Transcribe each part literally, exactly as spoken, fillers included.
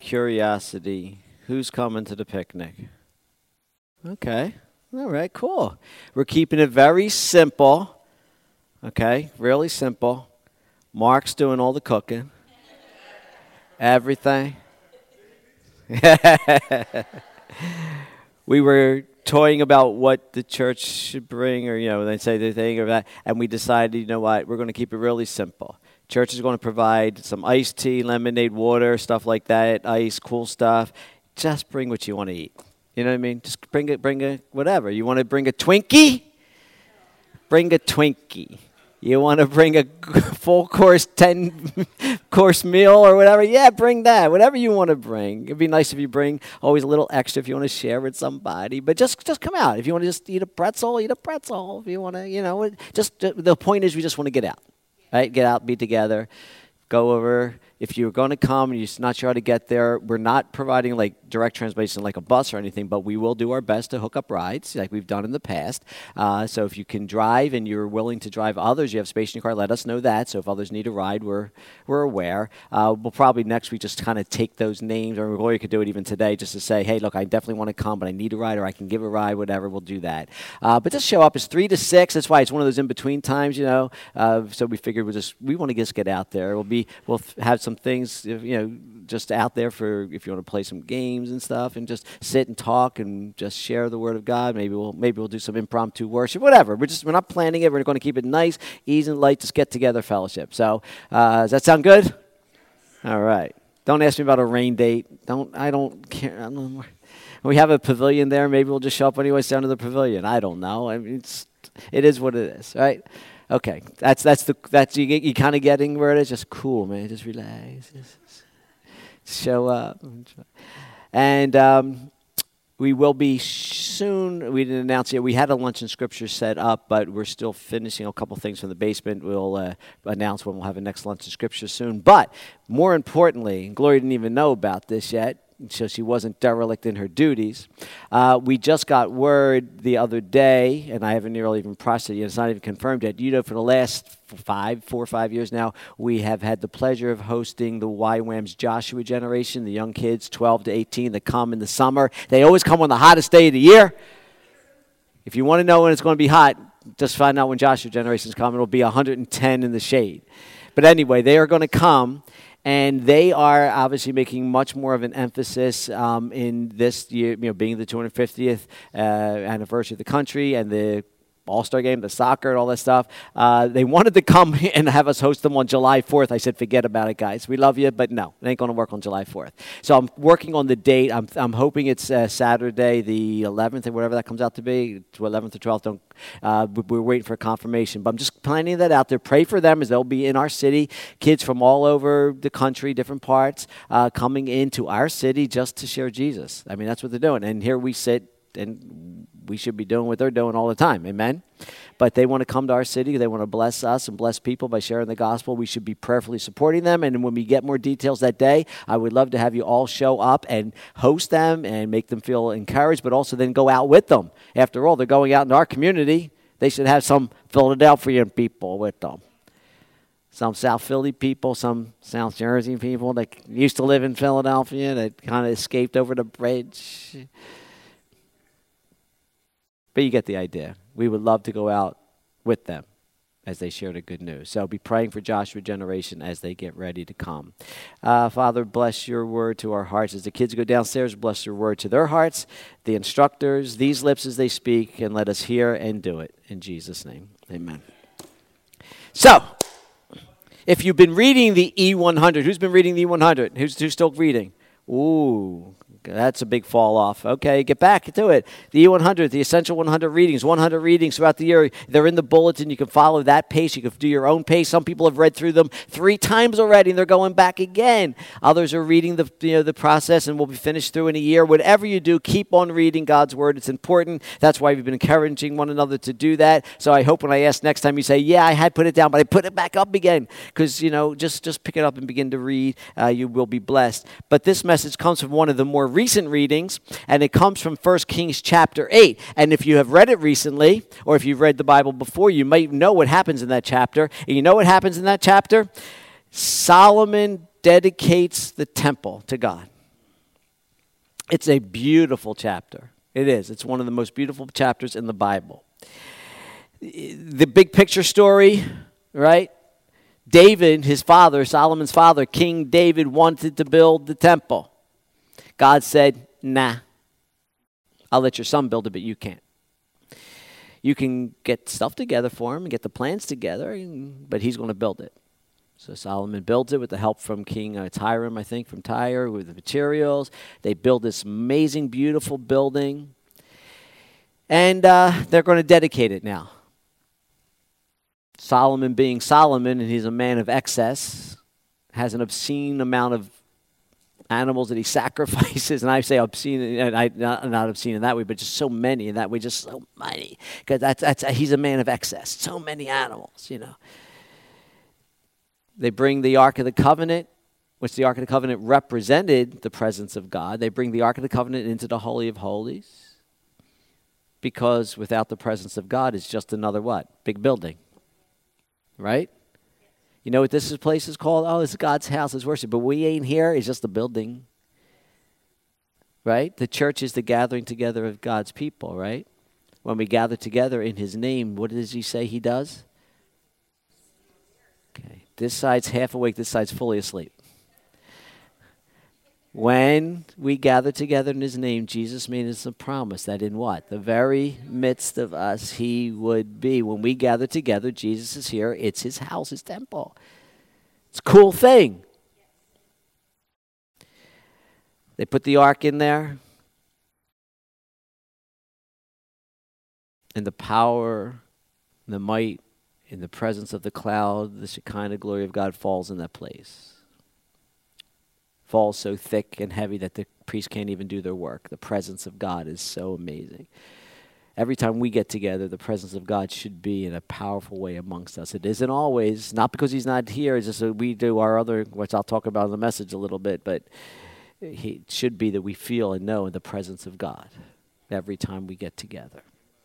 curiosity, who's coming to the picnic? Okay. All right, cool. We're keeping it very simple. Okay, really simple. Mark's doing all the cooking. Everything. We were toying about what the church should bring, or, you know, they say the thing or that, and we decided, you know what, we're going to keep it really simple. Church is going to provide some iced tea, lemonade, water, stuff like that, ice, cool stuff. Just bring what you want to eat. You know what I mean? Just bring it, bring a whatever. You want to bring a Twinkie? Bring a Twinkie. You want to bring a full course, ten course meal or whatever? Yeah, bring that. Whatever you want to bring. It'd be nice if you bring always a little extra if you want to share with somebody. But just, just come out. If you want to just eat a pretzel, eat a pretzel. If you want to, you know, just the point is we just want to get out. Right? Get out, be together, go over. If you're going to come and you're not sure how to get there, we're not providing like direct translation like a bus or anything, but we will do our best to hook up rides like we've done in the past. Uh, so if you can drive and you're willing to drive others, you have space in your car, let us know that. So if others need a ride, we're we're aware. Uh, we'll probably next week just kind of take those names, or Gloria could do it even today just to say, hey, look, I definitely want to come, but I need a ride, or I can give a ride, whatever, we'll do that. Uh, but just show up. It's three to six. That's why it's one of those in-between times, you know. Uh, so we figured we'll just, we want to just get out there. We'll be, we'll f- have some things, you know, just out there for if you want to play some games and stuff, and just sit and talk and just share the Word of God. Maybe we'll maybe we'll do some impromptu worship, whatever. We're just we're not planning it. We're going to keep it nice, easy, and light. Just get together, fellowship. So uh, does that sound good? All right. Don't ask me about a rain date. Don't I don't care. I don't know. We have a pavilion there. Maybe we'll just show up anyways down to the pavilion. I don't know. I mean, it's it is what it is, right? Okay, that's that's the that's you you kind of getting where it is. Just cool, man. Just relax. Just show up, and um, we will be soon. We didn't announce yet. We had a lunch and scripture set up, but we're still finishing a couple things from the basement. We'll uh, announce when we'll have a next lunch and scripture soon. But more importantly, Gloria didn't even know about this yet, so she wasn't derelict in her duties. Uh, we just got word the other day, and I haven't really even processed it yet. It's not even confirmed yet. You know, for the last five, four or five years now, we have had the pleasure of hosting the Y WAM's Joshua generation, the young kids, twelve to eighteen, that come in the summer. They always come on the hottest day of the year. If you want to know when it's going to be hot, just find out when Joshua generation's coming. It'll be one hundred ten in the shade. But anyway, they are going to come. And they are obviously making much more of an emphasis um, in this year, you know, being the two hundred fiftieth uh, anniversary of the country and the All-Star game, the soccer, and all that stuff. Uh, they wanted to come and have us host them on July fourth. I said, forget about it, guys. We love you, but no, it ain't going to work on July fourth. So I'm working on the date. I'm I'm hoping it's uh, Saturday, the eleventh, or whatever that comes out to be, to eleventh or twelfth. Don't, uh, we're waiting for confirmation. But I'm just planning that out there. Pray for them, as they'll be in our city. Kids from all over the country, different parts, uh, coming into our city just to share Jesus. I mean, that's what they're doing. And here we sit, and we should be doing what they're doing all the time. Amen? But they want to come to our city. They want to bless us and bless people by sharing the gospel. We should be prayerfully supporting them. And when we get more details that day, I would love to have you all show up and host them and make them feel encouraged, but also then go out with them. After all, they're going out in our community. They should have some Philadelphian people with them. Some South Philly people, some South Jersey people that used to live in Philadelphia that kind of escaped over the bridge. But you get the idea. We would love to go out with them as they share the good news. So be praying for Joshua generation as they get ready to come. Uh, Father, bless your word to our hearts. As the kids go downstairs, bless your word to their hearts, the instructors, these lips as they speak, and let us hear and do it. In Jesus' name, amen. So, if you've been reading the E one hundred, who's been reading the E one hundred? Who's, who's still reading? Ooh. That's a big fall off. Okay, get back to it. The E one hundred, the Essential one hundred readings, one hundred readings throughout the year. They're in the bulletin. You can follow that pace. You can do your own pace. Some people have read through them three times already, and they're going back again. Others are reading the you know the process, and will be finished through in a year. Whatever you do, keep on reading God's Word. It's important. That's why we've been encouraging one another to do that. So I hope when I ask next time, you say, yeah, I had put it down, but I put it back up again. Because, you know, just, just pick it up and begin to read. Uh, you will be blessed. But this message comes from one of the more recent readings, and it comes from First Kings chapter eight. And if you have read it recently, or if you've read the Bible before, you might know what happens in that chapter. And you know what happens in that chapter? Solomon dedicates the temple to God. It's a beautiful chapter. It is. It's one of the most beautiful chapters in the Bible. The big picture story, right? David, his father, Solomon's father, King David, wanted to build the temple. God said, nah, I'll let your son build it, but you can't. You can get stuff together for him and get the plans together, but he's going to build it. So Solomon builds it with the help from King uh, Hiram, I think, from Tyre, with the materials. They build this amazing, beautiful building. And uh, they're going to dedicate it now. Solomon being Solomon, and he's a man of excess, has an obscene amount of animals that he sacrifices. And I say obscene, and I, not, not obscene in that way, but just so many in that way, just so many. Because that's, that's, he's a man of excess. So many animals, you know. They bring the Ark of the Covenant, which the Ark of the Covenant represented the presence of God. They bring the Ark of the Covenant into the Holy of Holies, because without the presence of God, it's just another what? Big building, right? You know what this place is called? Oh, it's God's house, it's worship. But we ain't here, it's just a building, right? The church is the gathering together of God's people, right? When we gather together in his name, what does he say he does? Okay. This side's half awake, this side's fully asleep. When we gather together in his name, Jesus made us a promise that in what? The very midst of us, he would be. When we gather together, Jesus is here. It's his house, his temple. It's a cool thing. They put the ark in there. And the power, the might, in the presence of the cloud, the Shekinah glory of God falls in that place. Falls so thick and heavy that the priests can't even do their work. The presence of God is so amazing. Every time we get together, the presence of God should be in a powerful way amongst us. It isn't always, not because he's not here, it's just that we do our other, which I'll talk about in the message a little bit, but it should be that we feel and know the presence of God every time we get together.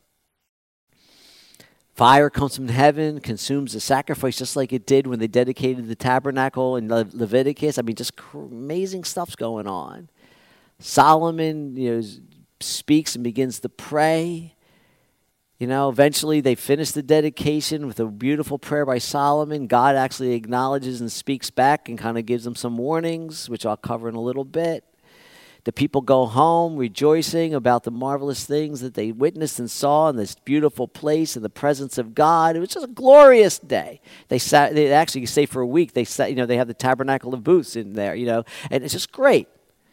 Fire comes from heaven, consumes the sacrifice just like it did when they dedicated the tabernacle in Le- Leviticus. I mean, just cr- amazing stuff's going on. Solomon, you know, speaks and begins to pray. You know, eventually they finish the dedication with a beautiful prayer by Solomon. God actually acknowledges and speaks back and kind of gives them some warnings, which I'll cover in a little bit. The people go home rejoicing about the marvelous things that they witnessed and saw in this beautiful place in the presence of God. It was just a glorious day. They sat, they actually stay for a week. They sat, you know, they have the tabernacle of booths in there, you know, and it's just great.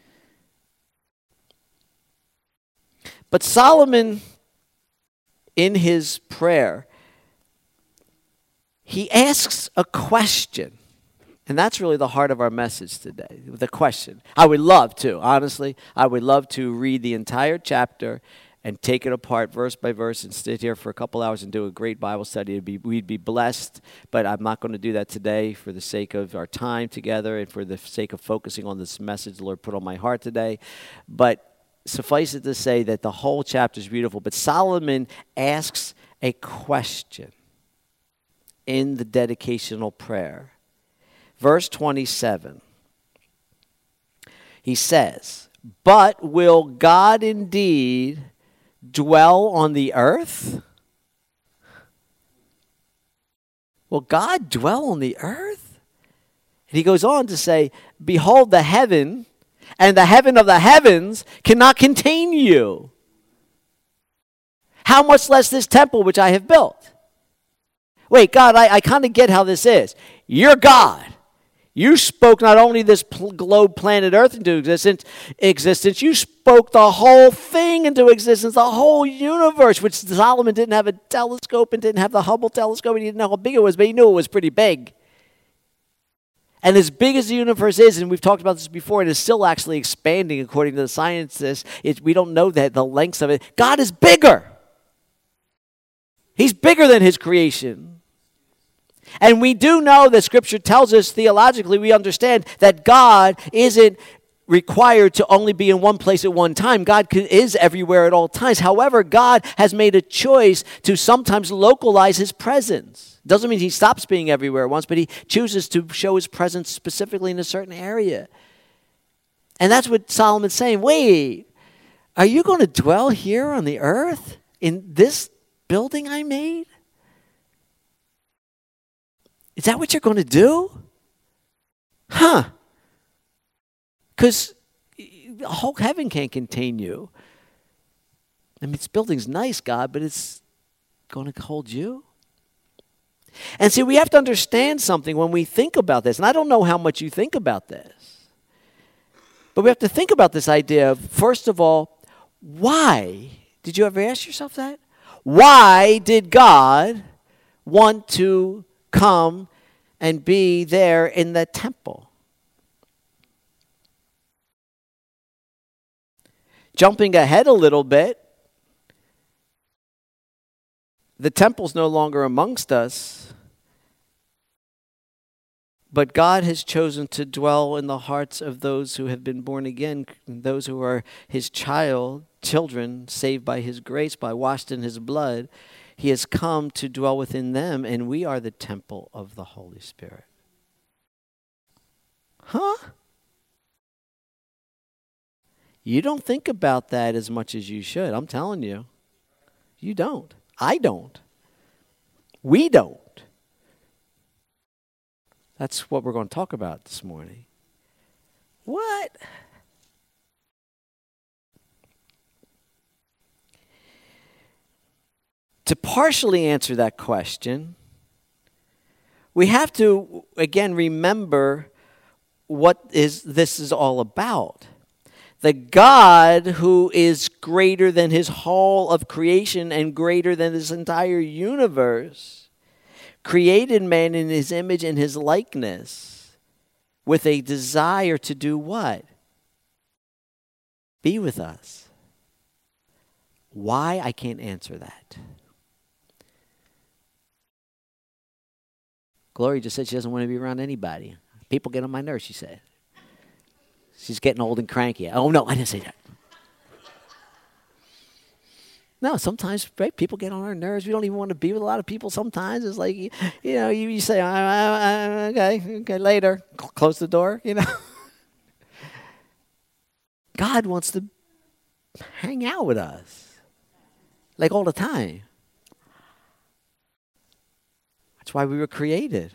But Solomon, in his prayer, he asks a question. And that's really the heart of our message today, the question. I would love to, honestly, I would love to read the entire chapter and take it apart verse by verse and sit here for a couple hours and do a great Bible study. It'd be, we'd be blessed, but I'm not going to do that today for the sake of our time together and for the sake of focusing on this message the Lord put on my heart today. But suffice it to say that the whole chapter is beautiful. But Solomon asks a question in the dedicational prayer. Verse twenty-seven, he says, "But will God indeed dwell on the earth?" Will God dwell on the earth? And he goes on to say, "Behold, the heaven and the heaven of the heavens cannot contain you. How much less this temple which I have built?" Wait, God, I, I kind of get how this is. You're God. You spoke not only this pl- globe, planet Earth into existence, existence, you spoke the whole thing into existence, the whole universe, which Solomon didn't have a telescope and didn't have the Hubble telescope, and he didn't know how big it was, but he knew it was pretty big. And as big as the universe is, and we've talked about this before, and it's still actually expanding according to the scientists, it, we don't know that the lengths of it. God is bigger. He's bigger than his creation. And we do know that Scripture tells us theologically, we understand that God isn't required to only be in one place at one time. God is everywhere at all times. However, God has made a choice to sometimes localize his presence. Doesn't mean he stops being everywhere at once, but he chooses to show his presence specifically in a certain area. And that's what Solomon's saying. Wait, Are you going to dwell here on the earth in this building I made? Is that what you're going to do? Huh. Because the whole heaven can't contain you. I mean, this building's nice, God, but it's going to hold you? And see, we have to understand something when we think about this. And I don't know how much you think about this. But we have to think about this idea of, first of all, why? Did you ever ask yourself that? Why did God want to come and be there in the temple? Jumping ahead a little bit, the temple's no longer amongst us, but God has chosen to dwell in the hearts of those who have been born again, those who are his child, children, saved by his grace, by washed in his blood. He has come to dwell within them, and we are the temple of the Holy Spirit. Huh? You don't think about that as much as you should. I'm telling you. You don't. I don't. We don't. That's what we're going to talk about this morning. What? To partially answer that question, we have to, again, remember what is this is all about. The God who is greater than his whole of creation and greater than this entire universe created man in his image and his likeness with a desire to do what? Be with us. Why? I can't answer that. Gloria just said she doesn't want to be around anybody. People get on my nerves, she said. She's getting old and cranky. Oh, no, I didn't say that. No, sometimes right, people get on our nerves. We don't even want to be with a lot of people sometimes. It's like, you, you know, you, you say, I, I, I, okay, okay, later. Close the door, you know. God wants to hang out with us, like all the time. That's why we were created.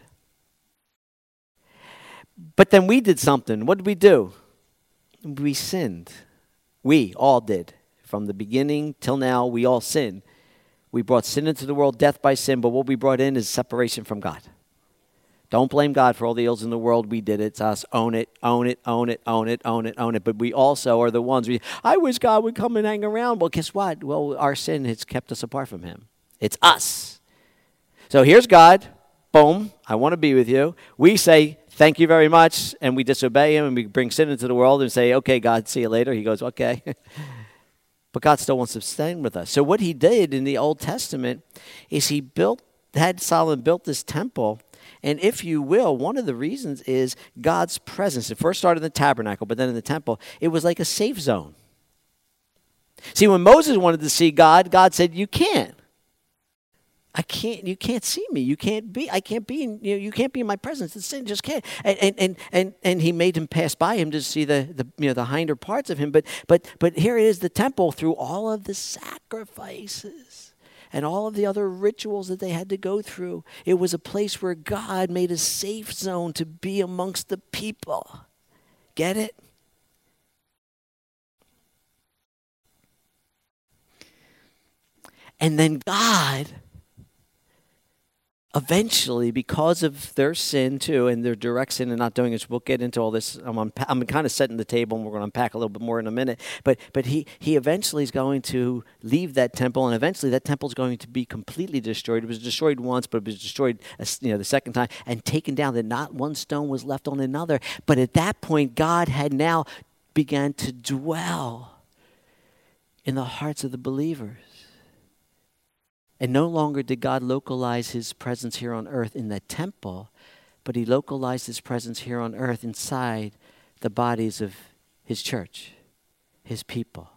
But then we did something. What did we do? We sinned. We all did. From the beginning till now, we all sinned. We brought sin into the world, death by sin, but what we brought in is separation from God. Don't blame God for all the ills in the world. We did it. It's us. Own it, own it, own it, own it, own it, own it. But we also are the ones, we, I wish God would come and hang around. Well, guess what? Well, our sin has kept us apart from him. It's us. So here's God. Boom. I want to be with you. We say, thank you very much, and we disobey him, and we bring sin into the world and say, okay, God, see you later. He goes, okay. But God still wants to stand with us. So what he did in the Old Testament is he built, had Solomon built this temple, and if you will, one of the reasons is God's presence. It first started in the tabernacle, but then in the temple, it was like a safe zone. See, when Moses wanted to see God, God said, you can't. I can't, you can't see me. You can't be, I can't be, in, you know, you can't be in my presence. The sin just can't. And, and, and, and, and he made him pass by him to see the, the, you know, the hinder parts of him. But, but, but here it is, the temple, through all of the sacrifices and all of the other rituals that they had to go through. It was a place where God made a safe zone to be amongst the people. Get it? And then God, eventually, because of their sin too, and their direct sin and not doing it, we'll get into all this. I'm, unpa- I'm kind of setting the table, and we're going to unpack a little bit more in a minute. But but he he eventually is going to leave that temple, and eventually that temple is going to be completely destroyed. It was destroyed once, but it was destroyed, you know, the second time, and taken down. That not one stone was left on another. But at that point, God had now began to dwell in the hearts of the believers. And no longer did God localize his presence here on earth in the temple, but he localized his presence here on earth inside the bodies of his church, his people.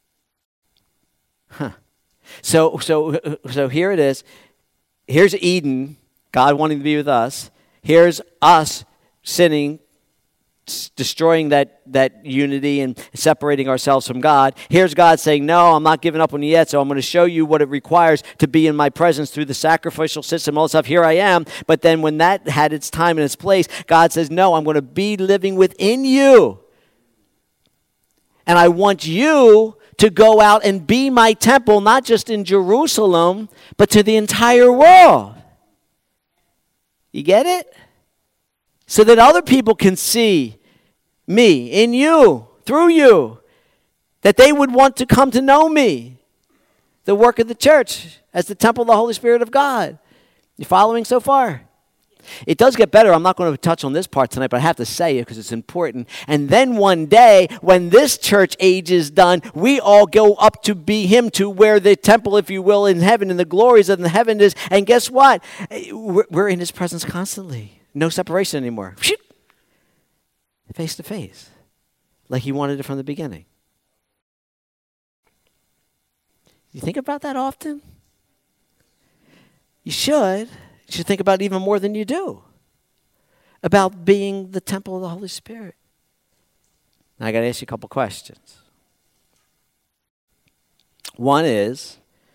Huh. So, so, so here it is. Here's Eden, God wanting to be with us. Here's us sinning, destroying that, that unity and separating ourselves from God. Here's God saying, no, I'm not giving up on you yet, so I'm going to show you what it requires to be in my presence through the sacrificial system, all that stuff. Here I am. But then when that had its time and its place, God says, no, I'm going to be living within you. And I want you to go out and be my temple, not just in Jerusalem, but to the entire world. You get it? So that other people can see me in you, through you, that they would want to come to know me, the work of the church as the temple of the Holy Spirit of God. You following so far? It does get better. I'm not going to touch on this part tonight, but I have to say it because it's important. And then one day, when this church age is done, we all go up to be him, to where the temple, if you will, in heaven, and the glories of the heaven is. And guess what? We're in his presence constantly. No separation anymore. Face to face. Like he wanted it from the beginning. You think about that often? You should. You should think about it even more than you do. About being the temple of the Holy Spirit. Now I got to ask you a couple questions. One is,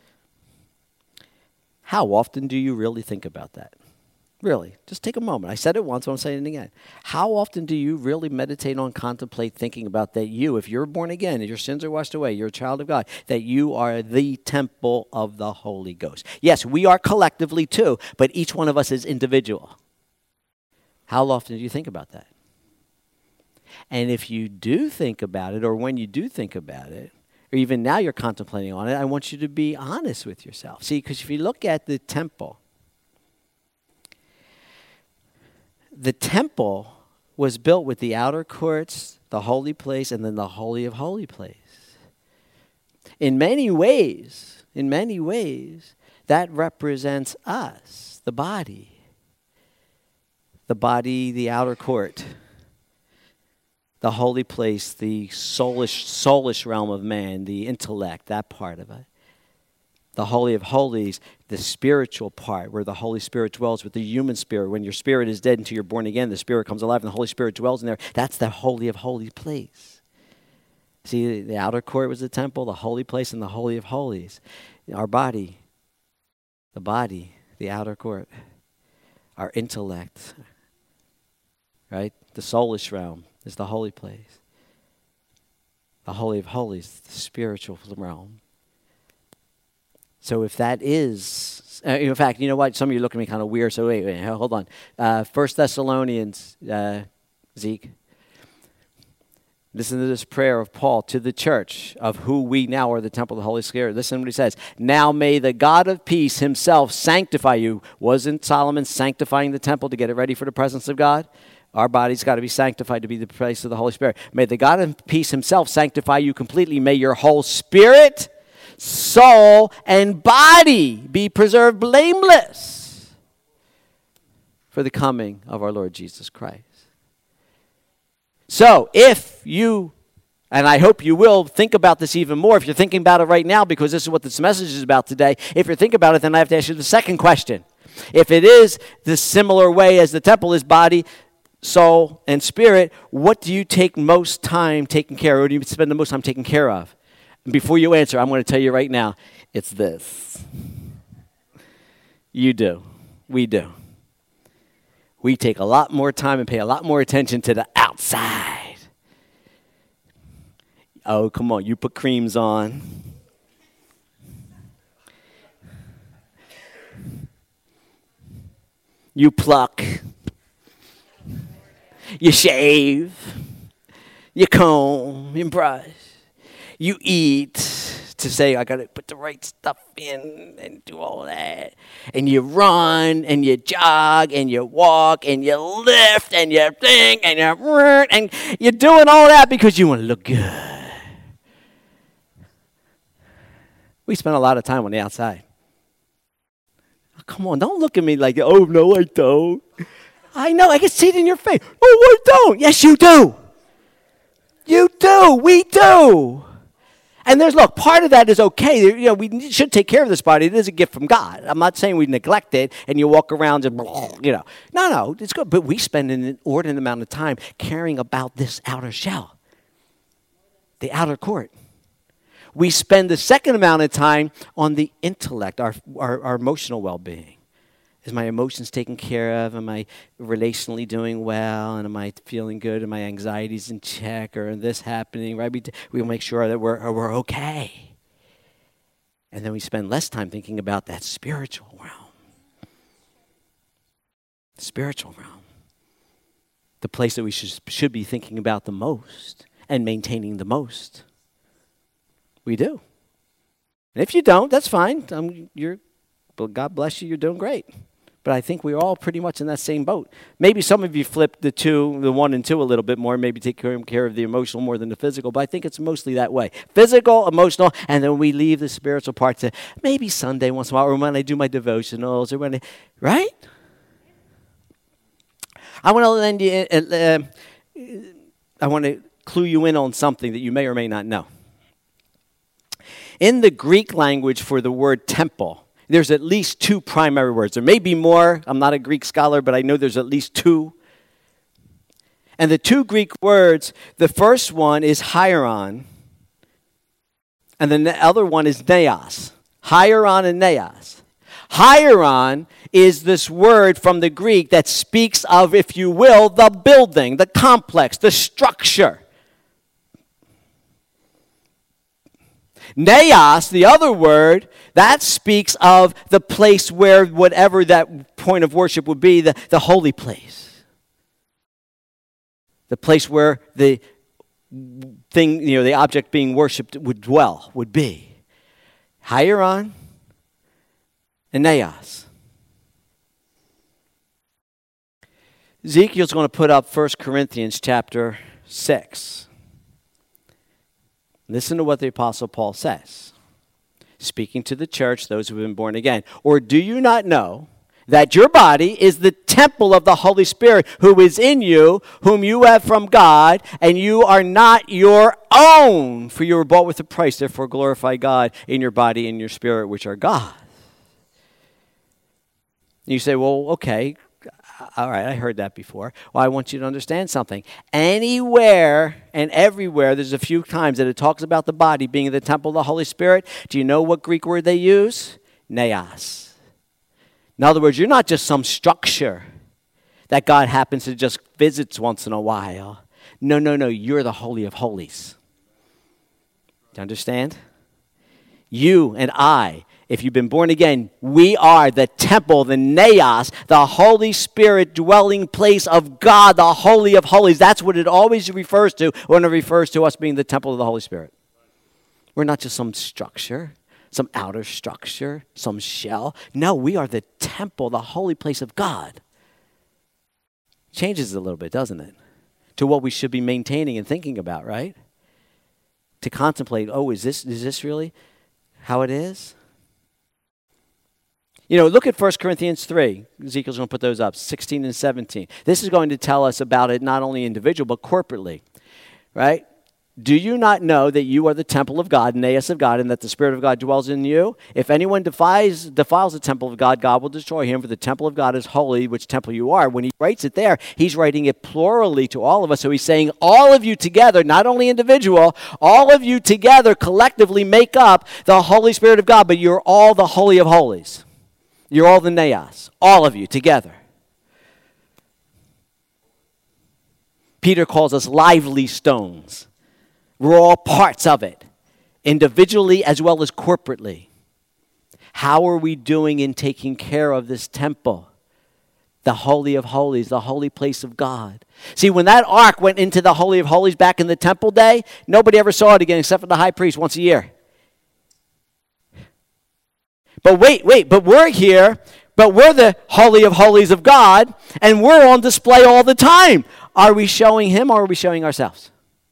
how often do you really think about that? Really, just take a moment. I said it once, so I'm saying it again. How often do you really meditate on, contemplate, thinking about that you, if you're born again, and your sins are washed away, you're a child of God, that you are the temple of the Holy Ghost? Yes, we are collectively too, but each one of us is individual. How often do you think about that? And if you do think about it, or when you do think about it, or even now you're contemplating on it, I want you to be honest with yourself. See, because if you look at the temple, the temple was built with the outer courts, the holy place, and then the holy of holy place. In many ways, in many ways, that represents us, the body. The body, the outer court, the holy place, the soulish, soulish realm of man, the intellect, that part of it. The Holy of Holies, the spiritual part, where the Holy Spirit dwells with the human spirit. When your spirit is dead until you're born again, the Spirit comes alive and the Holy Spirit dwells in there. That's the Holy of Holy place. See, the outer court was the temple, the holy place, and the Holy of Holies. Our body, the body, the outer court, our intellect, right? The soulish realm is the holy place. The Holy of Holies, the spiritual realm. So if that is, uh, in fact, you know what? Some of you look at me kind of weird, so wait, wait, hold on. Uh, First Thessalonians, uh, Zeke. Listen to this prayer of Paul to the church, of who we now are the temple of the Holy Spirit. Listen to what he says. Now may the God of peace himself sanctify you. Wasn't Solomon sanctifying the temple to get it ready for the presence of God? Our body's got to be sanctified to be the place of the Holy Spirit. May the God of peace himself sanctify you completely. May your whole spirit, soul, and body be preserved blameless for the coming of our Lord Jesus Christ. So if you, and I hope you will, think about this even more, if you're thinking about it right now, because this is what this message is about today, if you're thinking about it, then I have to ask you the second question. If it is the similar way as the temple is body, soul, and spirit, what do you take most time taking care of? What do you spend the most time taking care of? And before you answer, I'm going to tell you right now, it's this. You do. We do. We take a lot more time and pay a lot more attention to the outside. Oh, come on, you put creams on. You pluck. You shave. You comb. You brush. You eat to say, I got to put the right stuff in and do all that. And you run and you jog and you walk and you lift and you think and you and you're doing all that because you want to look good. We spend a lot of time on the outside. Oh, come on, don't look at me like, oh, no, I don't. I know, I can see it in your face. Oh, I don't. Yes, you do. You do. We do. And there's, look, part of that is okay. You know, we should take care of this body. It is a gift from God. I'm not saying we neglect it and you walk around and, you know. No, no, it's good. But we spend an inordinate amount of time caring about this outer shell, the outer court. We spend the second amount of time on the intellect, our, our, our emotional well-being. Is my emotions taken care of? Am I relationally doing well? And am I feeling good? Are my anxieties in check? Or this happening? Right? We we make sure that we're we're okay. And then we spend less time thinking about that spiritual realm. Spiritual realm. The place that we should should be thinking about the most and maintaining the most. We do. And if you don't, that's fine. Um, you're, well, God bless you. You're doing great. But I think we're all pretty much in that same boat. Maybe some of you flip the two, the one and two a little bit more, maybe take care of the emotional more than the physical, but I think it's mostly that way. Physical, emotional, and then we leave the spiritual part to maybe Sunday once in a while, or when I do my devotionals, or when I, right? I want to lend you, uh, uh, I want to clue you in on something that you may or may not know. In the Greek language for the word temple, there's at least two primary words. There may be more. I'm not a Greek scholar, but I know there's at least two. And the two Greek words, the first one is hieron, and then the other one is neos. Hieron and neos. Hieron is this word from the Greek that speaks of, if you will, the building, the complex, the structure. Neos, the other word, that speaks of the place where whatever that point of worship would be, the, the holy place. The place where the thing, you know, the object being worshipped would dwell, would be. Hieron and Neos. Ezekiel's going to put up First Corinthians chapter six. Listen to what the Apostle Paul says, speaking to the church, those who have been born again. Or do you not know that your body is the temple of the Holy Spirit who is in you, whom you have from God, and you are not your own, for you were bought with a price. Therefore glorify God in your body and your spirit, which are God. You say, well, okay, all right, I heard that before. Well, I want you to understand something. Anywhere and everywhere, there's a few times that it talks about the body being the temple of the Holy Spirit. Do you know what Greek word they use? Neos. In other words, you're not just some structure that God happens to just visits once in a while. No, no, no, you're the Holy of Holies. Do you understand? You and I, if you've been born again, we are the temple, the neos, the Holy Spirit dwelling place of God, the Holy of Holies. That's what it always refers to when it refers to us being the temple of the Holy Spirit. We're not just some structure, some outer structure, some shell. No, we are the temple, the holy place of God. Changes a little bit, doesn't it? To what we should be maintaining and thinking about, right? To contemplate, oh, is this is this really how it is? You know, look at First Corinthians three. Ezekiel's going to put those up, sixteen and seventeen. This is going to tell us about it not only individual, but corporately, right? Do you not know that you are the temple of God, naos of God, and that the Spirit of God dwells in you? If anyone defies, defiles the temple of God, God will destroy him, for the temple of God is holy, which temple you are. When he writes it there, he's writing it plurally to all of us. So he's saying all of you together, not only individual, all of you together collectively make up the Holy Spirit of God, but you're all the Holy of Holies. You're all the naos, all of you together. Peter calls us lively stones. We're all parts of it, individually as well as corporately. How are we doing in taking care of this temple? The Holy of Holies, the holy place of God. See, when that ark went into the Holy of Holies back in the temple day, nobody ever saw it again except for the high priest once a year. But wait, wait, but we're here, but we're the Holy of Holies of God, and we're on display all the time. Are we showing him or are we showing ourselves?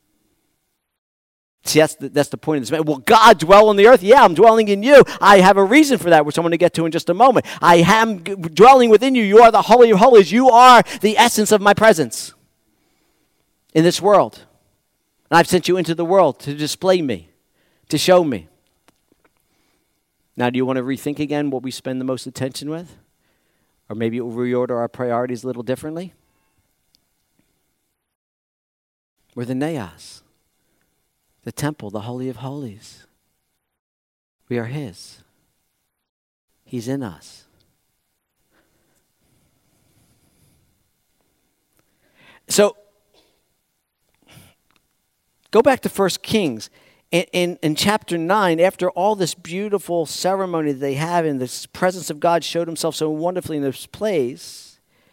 See, that's the, that's the point of this. Well, God dwell on the earth. Yeah, I'm dwelling in you. I have a reason for that, which I'm going to get to in just a moment. I am dwelling within you. You are the Holy of Holies. You are the essence of my presence in this world. And I've sent you into the world to display me. to show me. Now, do you want to rethink again what we spend the most attention with? Or maybe we'll reorder our priorities a little differently? We're the Naos, the temple, the Holy of Holies. We are His. He's in us. So, go back to First Kings. In, in, in chapter nine, after all this beautiful ceremony that they have and the presence of God showed Himself so wonderfully in this place,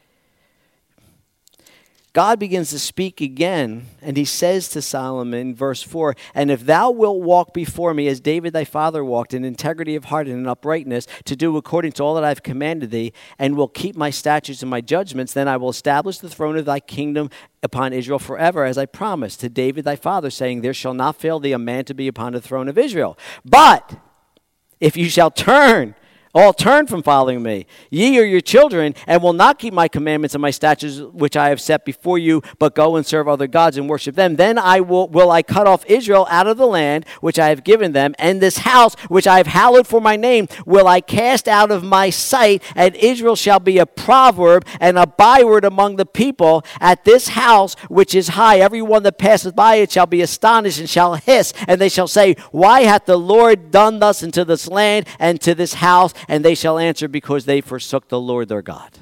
God begins to speak again, and He says to Solomon, verse four, "And if thou wilt walk before me as David thy father walked, in integrity of heart and in uprightness, to do according to all that I have commanded thee, and will keep my statutes and my judgments, then I will establish the throne of thy kingdom upon Israel forever, as I promised to David thy father, saying, There shall not fail thee a man to be upon the throne of Israel. But if you shall turn, all turn from following me, ye or your children, and will not keep my commandments and my statutes which I have set before you, but go and serve other gods and worship them, then I will will I cut off Israel out of the land which I have given them, and this house which I have hallowed for my name will I cast out of my sight, and Israel shall be a proverb and a byword among the people. At this house which is high, every one that passeth by it shall be astonished and shall hiss, and they shall say, Why hath the Lord done thus unto this land and to this house? And they shall answer, Because they forsook the Lord their God."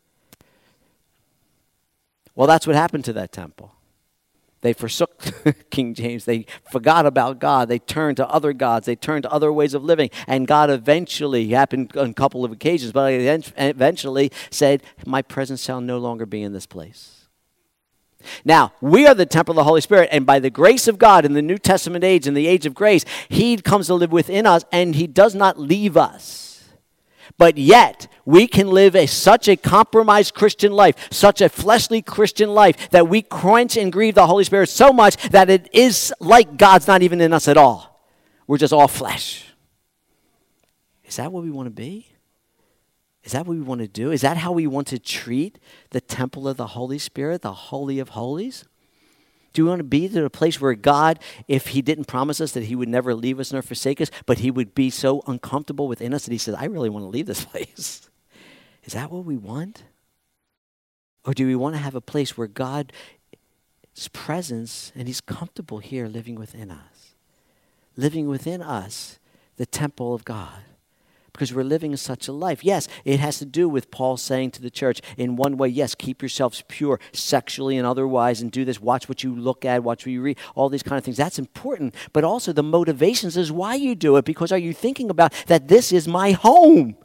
Well, that's what happened to that temple. They forsook King James. They forgot about God. They turned to other gods. They turned to other ways of living. And God eventually, happened on a couple of occasions, but eventually said, "My presence shall no longer be in this place." Now, we are the temple of the Holy Spirit, and by the grace of God in the New Testament age, in the age of grace, He comes to live within us, and He does not leave us. But yet, we can live a, such a compromised Christian life, such a fleshly Christian life, that we quench and grieve the Holy Spirit so much that it is like God's not even in us at all. We're just all flesh. Is that what we want to be? Is that what we want to do? Is that how we want to treat the temple of the Holy Spirit, the Holy of Holies? Do we want to be to a place where God, if He didn't promise us that He would never leave us nor forsake us, but He would be so uncomfortable within us that He says, I really want to leave this place? Is that what we want? Or do we want to have a place where God's presence, and He's comfortable here living within us? Living within us, the temple of God. Because we're living in such a life. Yes, it has to do with Paul saying to the church, in one way, yes, keep yourselves pure sexually and otherwise, and do this. Watch what you look at, watch what you read, all these kind of things. That's important. But also the motivations is why you do it. Because are you thinking about that this is my home?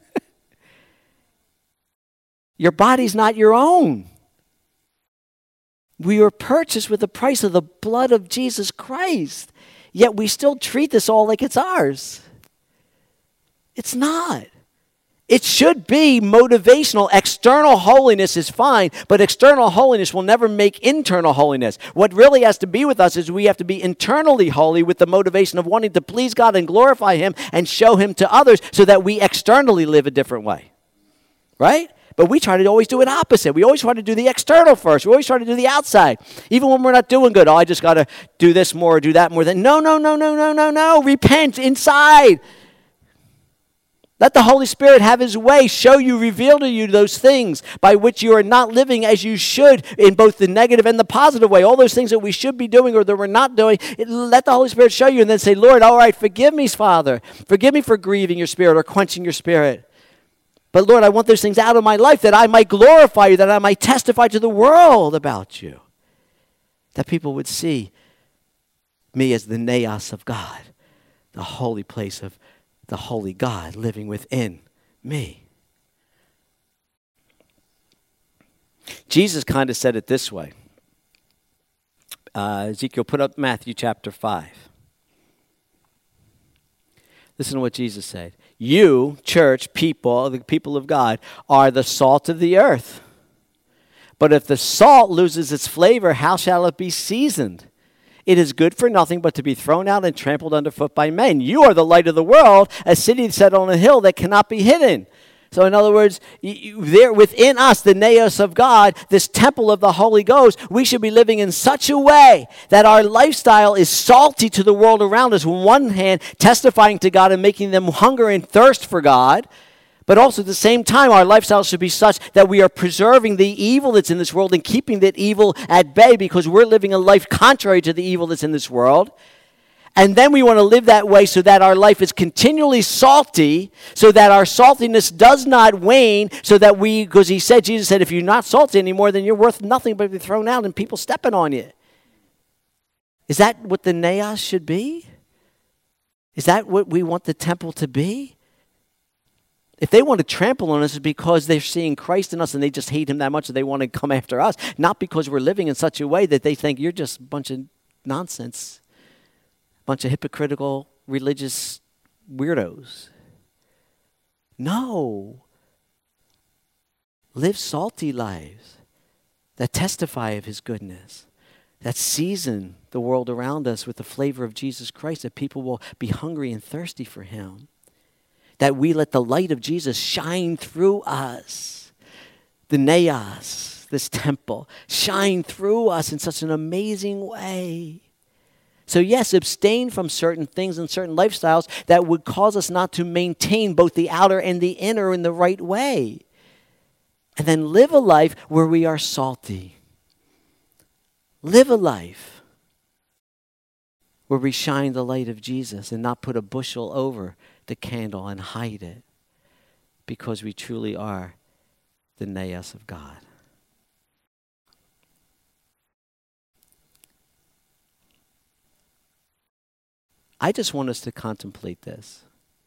Your body's not your own. We were purchased with the price of the blood of Jesus Christ. Yet we still treat this all like it's ours. It's not. It should be motivational. External holiness is fine, but external holiness will never make internal holiness. What really has to be with us is we have to be internally holy with the motivation of wanting to please God and glorify Him and show Him to others so that we externally live a different way. Right? But we try to always do it opposite. We always try to do the external first. We always try to do the outside. Even when we're not doing good. Oh, I just got to do this more or do that more. Than No, no, no, no, no, no, no. Repent inside. Let the Holy Spirit have His way, show you, reveal to you those things by which you are not living as you should in both the negative and the positive way. All those things that we should be doing or that we're not doing, it, let the Holy Spirit show you and then say, Lord, all right, forgive me, Father. Forgive me for grieving your spirit or quenching your spirit. But Lord, I want those things out of my life that I might glorify you, that I might testify to the world about you. That people would see me as the naos of God, the holy place of the holy God living within me. Jesus kind of said it this way. Uh, Ezekiel, put up Matthew chapter five. Listen to what Jesus said. You, church, people, the people of God, are the salt of the earth. But if the salt loses its flavor, how shall it be seasoned? It is good for nothing but to be thrown out and trampled underfoot by men. You are the light of the world, a city set on a hill that cannot be hidden. So in other words, there within us, the naos of God, this temple of the Holy Ghost, we should be living in such a way that our lifestyle is salty to the world around us. On one hand, testifying to God and making them hunger and thirst for God. But also at the same time, our lifestyle should be such that we are preserving the evil that's in this world and keeping that evil at bay because we're living a life contrary to the evil that's in this world. And then we want to live that way so that our life is continually salty, so that our saltiness does not wane, so that we, because he said, Jesus said, if you're not salty anymore, then you're worth nothing but be thrown out and people stepping on you. Is that what the naos should be? Is that what we want the temple to be? If they want to trample on us, it's because they're seeing Christ in us and they just hate him that much that they want to come after us, not because we're living in such a way that they think you're just a bunch of nonsense. Bunch of hypocritical religious weirdos. No. Live salty lives that testify of his goodness, that season the world around us with the flavor of Jesus Christ, that people will be hungry and thirsty for him, that we let the light of Jesus shine through us, the naos, this temple, shine through us in such an amazing way. So yes, abstain from certain things and certain lifestyles that would cause us not to maintain both the outer and the inner in the right way. And then live a life where we are salty. Live a life where we shine the light of Jesus and not put a bushel over the candle and hide it, because we truly are the naos of God. I just want us to contemplate this.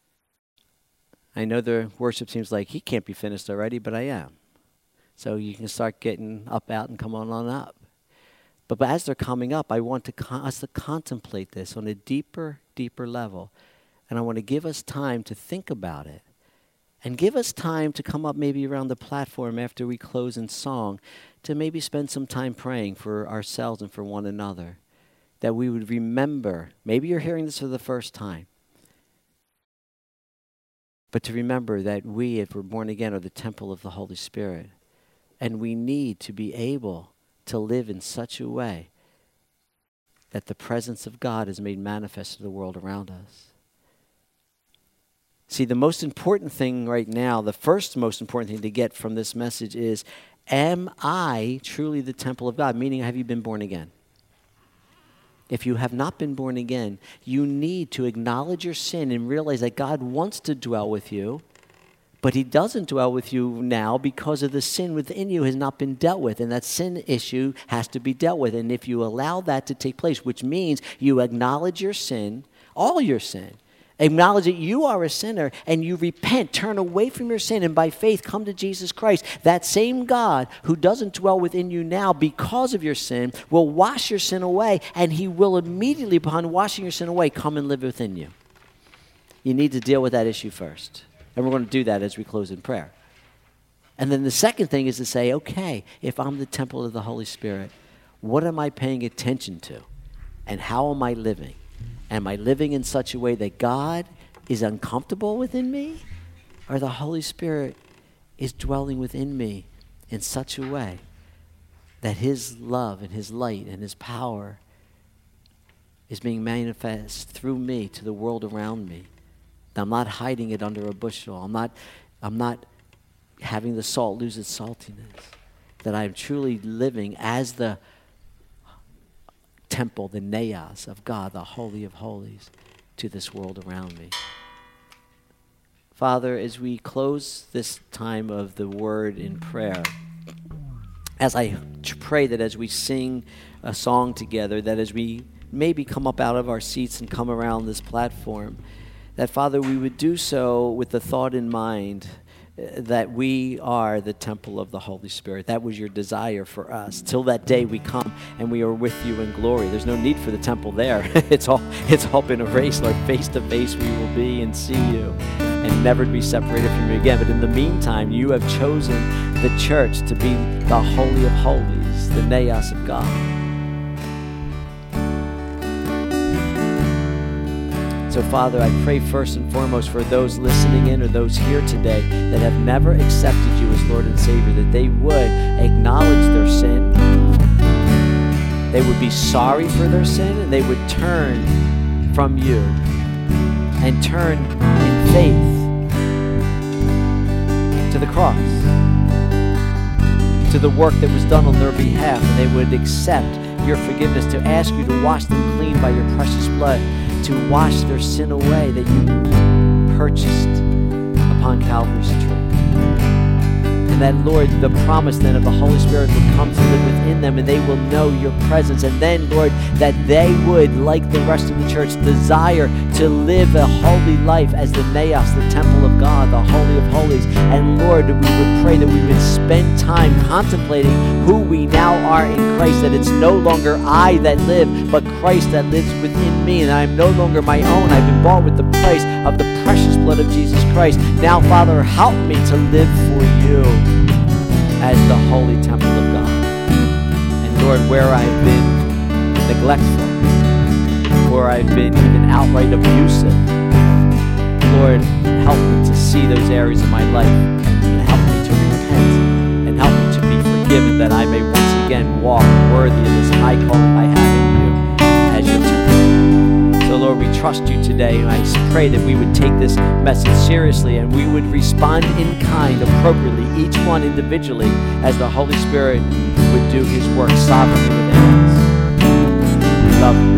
I know the worship seems like he can't be finished already, but I am. So you can start getting up, out, and come on on up. But, but as they're coming up, I want to con- us to contemplate this on a deeper, deeper level. And I want to give us time to think about it. And give us time to come up maybe around the platform after we close in song to maybe spend some time praying for ourselves and for one another. That we would remember, maybe you're hearing this for the first time, but to remember that we, if we're born again, are the temple of the Holy Spirit. And we need to be able to live in such a way that the presence of God is made manifest to the world around us. See, the most important thing right now, the first most important thing to get from this message is, am I truly the temple of God? Meaning, have you been born again? If you have not been born again, you need to acknowledge your sin and realize that God wants to dwell with you, but he doesn't dwell with you now because of the sin within you has not been dealt with, and that sin issue has to be dealt with. And if you allow that to take place, which means you acknowledge your sin, all your sin, acknowledge that you are a sinner, and you repent, turn away from your sin, and by faith come to Jesus Christ. That same God who doesn't dwell within you now because of your sin will wash your sin away, and he will immediately, upon washing your sin away, come and live within you. You need to deal with that issue first. And we're going to do that as we close in prayer. And then the second thing is to say, okay, if I'm the temple of the Holy Spirit, what am I paying attention to? And how am I living? Am I living in such a way that God is uncomfortable within me? Or the Holy Spirit is dwelling within me in such a way that his love and his light and his power is being manifest through me to the world around me? I'm not hiding it under a bushel. I'm not, I'm not having the salt lose its saltiness. That I'm truly living as the temple, the naos of God, the Holy of Holies, to this world around me. Father, as we close this time of the word in prayer, as I pray that as we sing a song together, that as we maybe come up out of our seats and come around this platform, that, Father, we would do so with the thought in mind that we are the temple of the Holy Spirit. That was your desire for us. Till that day we come and we are with you in glory. There's no need for the temple there. It's all it's all been erased. Like face to face we will be and see you and never be separated from you again. But in the meantime, you have chosen the church to be the Holy of Holies, the naos of God. So, Father, I pray first and foremost for those listening in or those here today that have never accepted you as Lord and Savior, that they would acknowledge their sin, they would be sorry for their sin, and they would turn from you and turn in faith to the cross, to the work that was done on their behalf, and they would accept your forgiveness, to ask you to wash them clean by your precious blood, to wash their sin away that you purchased upon Calvary's tree. And that, Lord, the promise then of the Holy Spirit would come to live within them, and they will know your presence. And then, Lord, that they would, like the rest of the church, desire to live a holy life as the Naos, the temple of God, the Holy of Holies. And Lord, we would pray that we would spend time contemplating who we now are in Christ, that it's no longer I that live, but Christ that lives within me. And I am no longer my own. I've been bought with the price of the precious blood of Jesus Christ. Now, Father, help me to live for you as the holy temple of God. And Lord, where I've been neglectful, where I've been even outright abusive, Lord, help me to see those areas of my life, and help me to repent, and help me to be forgiven, that I may once again walk worthy of this high calling I have in you as your temple. So Lord, we trust you today, and I pray that we would take this message seriously, and we would respond in kind appropriately, each one individually, as the Holy Spirit would do his work sovereignly within us. We love you.